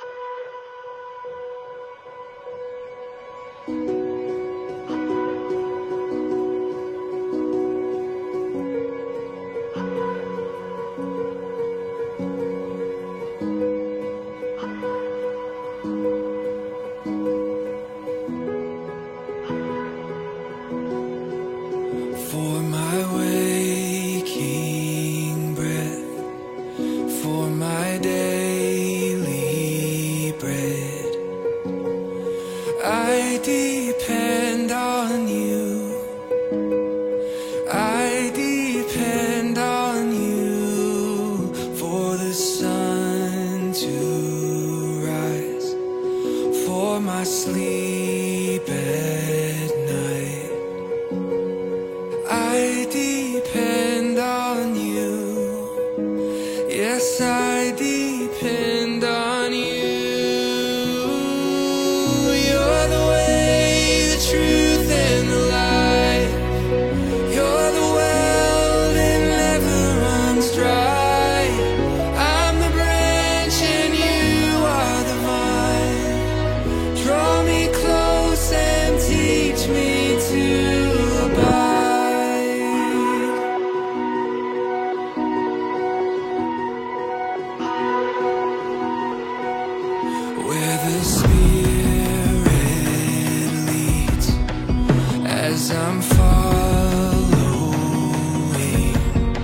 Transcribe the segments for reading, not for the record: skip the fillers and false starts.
For my waking breath, for my daily bread, I depend on you. I depend on you for the sun to rise, for my sleep at night. I depend on you. Yes, I depend on you. You're the way, the truth, and the life. You're the well that never runs dry. I'm the branch and you are the vine. Draw me close and teach me to abide. Where the Spirit leads, as I'm following,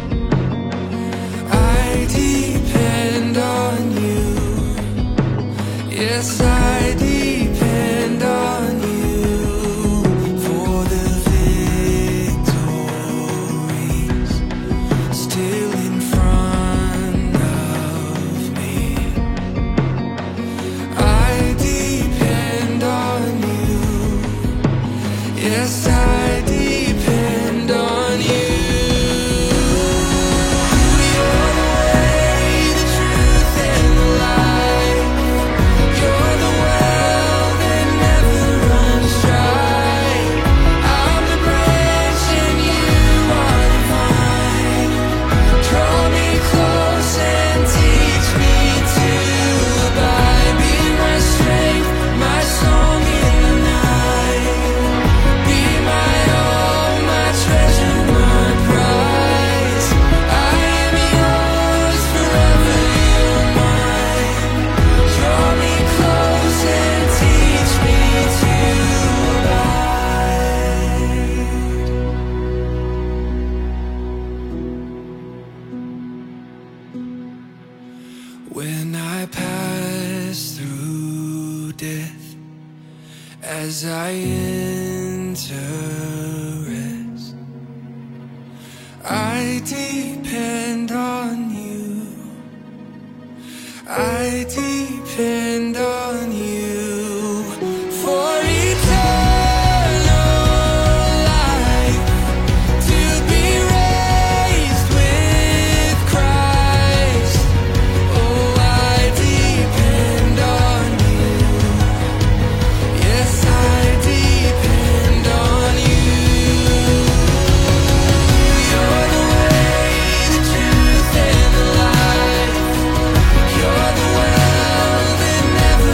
I depend on you. Yes, I depend on you for the victories still in front of me. I depend on you. Yes, I depend on you. You're the way, the truth, and the life. You're the well that never runs dry. I'm the branch and you are the vine. Draw me close and teach me to abide. Be my strength, my song in the night. Be my all, my treasure, my prize. I am yours, forever you're mine. Draw me close and teach me to abide. When I pass through death, as I enter rest, I depend on you. I depend on you for eternal life, to be raised with Christ. Oh, I depend on you. Yes, I depend on you. You're the way, the truth, and the life. You're the well that never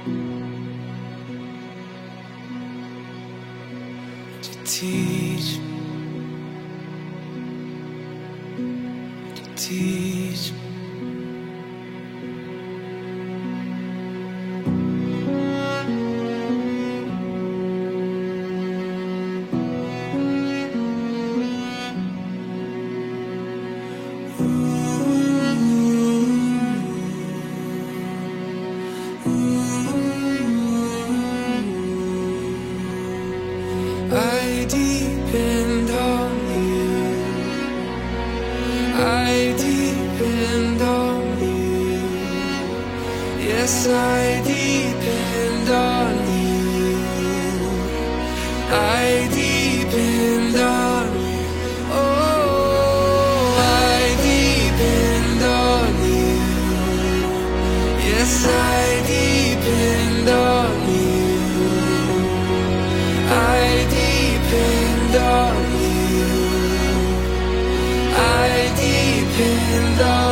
to teach, to teach. I depend on you. I depend on you. Yes, I depend on you. I depend on you. Oh, I depend on you. Yes, I depend on you. I depend on you. I depend on you.